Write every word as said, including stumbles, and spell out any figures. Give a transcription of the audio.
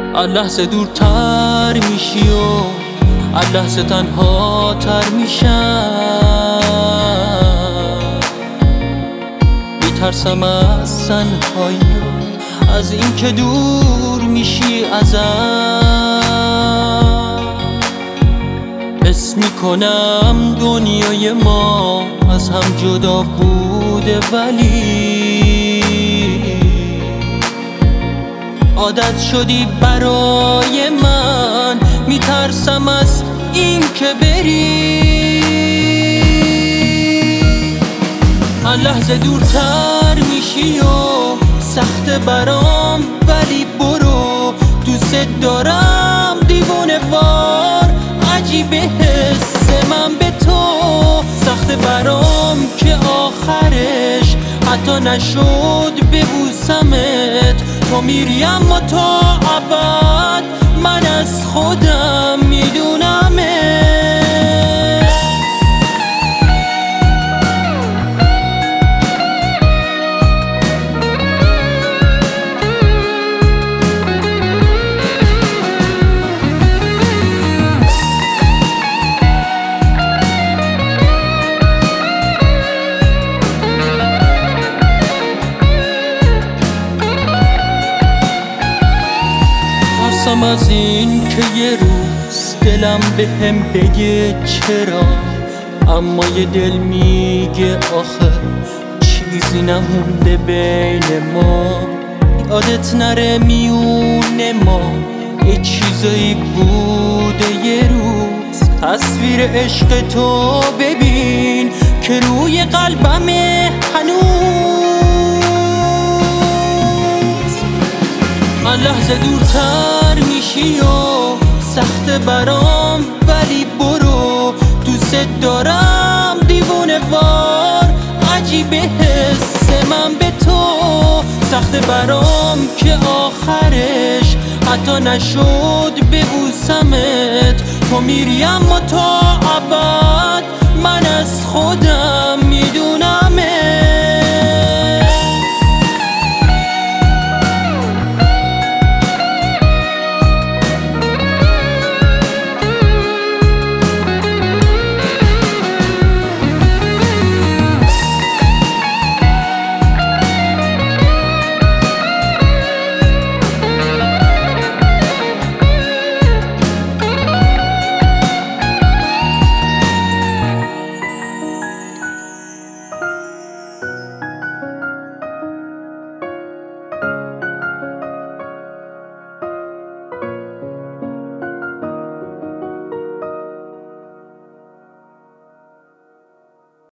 لحظه دورتر میشی و لحظه تنها تر میشم. میترسم از تنهایی، از این که دور میشی ازم. حس میکنم دنیای ما از هم جدا بوده، ولی عادت شدی برای من. میترسم از این که بری، هر لحظه دورتر میشی و سخت برام، ولی برو. دوست دارم دیوونه وار، عجیبه حس من به تو. سخت برام که آخرش حتی نشد ببوسمت. تو میری اما تا ابد من از خودم میدونمت. ترسم از این که یه روز دلم به هم بگه چرا، اما یه دل میگه آخه چیزی نمونده بین ما. یادت نره میونه ما یه چیزایی بوده یه روز. تصویر عشق تو ببین که روی قلبمه هنوز. هر لحظه دورتر میشی و سخت برام، ولی برو. دوست دارم دیوونه وار، عجیبه حس من به تو. سخت برام که آخرش حتی نشد ببوسمت. تو میری اما تا ابد من از خودم